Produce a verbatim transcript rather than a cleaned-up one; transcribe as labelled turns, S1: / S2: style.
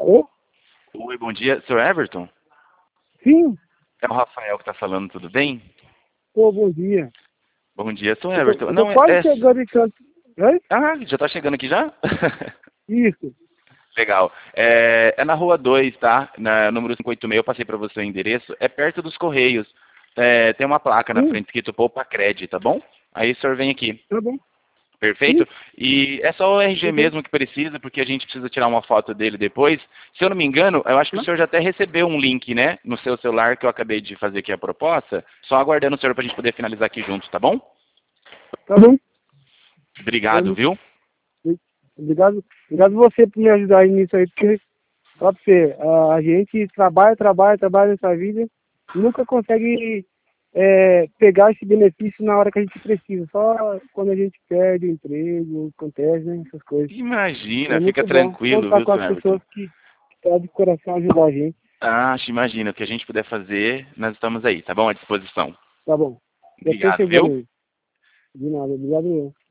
S1: Alô?
S2: Oi, bom dia. senhor Everton?
S1: Sim.
S2: É o Rafael que está falando, tudo bem?
S1: Pô, bom dia.
S2: Bom dia, senhor
S1: Eu tô,
S2: Everton.
S1: eu tô
S2: Não, é...
S1: quase
S2: é...
S1: chegando em canto. Oi?
S2: Ah, já está chegando aqui já?
S1: Isso.
S2: Legal. É, é na rua dois, tá? Na número cinco oito seis, eu passei para você o endereço. É perto dos Correios. É, tem uma placa na
S1: Sim,
S2: frente escrito Poupa Cred, tá bom? Aí o senhor vem aqui.
S1: tá bom. Sim,
S2: Perfeito? E é só o R G
S1: perfeito.
S2: mesmo que precisa, porque a gente precisa tirar uma foto dele depois. Se eu não me engano, eu acho que o
S1: Tá?
S2: senhor já até recebeu um link, né? No seu celular que eu acabei de fazer aqui a proposta. Só aguardando o senhor para a gente poder finalizar aqui juntos, tá bom?
S1: Tá bom.
S2: Obrigado,
S1: Vamos.
S2: viu?
S1: Obrigado, obrigado você por me ajudar aí nisso aí, porque, só pra você, a, a gente trabalha, trabalha, trabalha nessa vida, nunca consegue é, pegar esse benefício na hora que a gente precisa, só quando a gente perde o emprego, acontece, né, essas coisas. É
S2: Imagina, fica
S1: muito bom
S2: tranquilo,
S1: contar
S2: viu,
S1: com
S2: senhor
S1: as
S2: Everton?
S1: pessoas que querem de coração ajudar a gente.
S2: Ah, imagina, o que a gente puder fazer, nós estamos aí, tá bom? À disposição.
S1: Tá bom. Já tô
S2: Obrigado, viu?
S1: chegando aí. De nada, obrigado eu.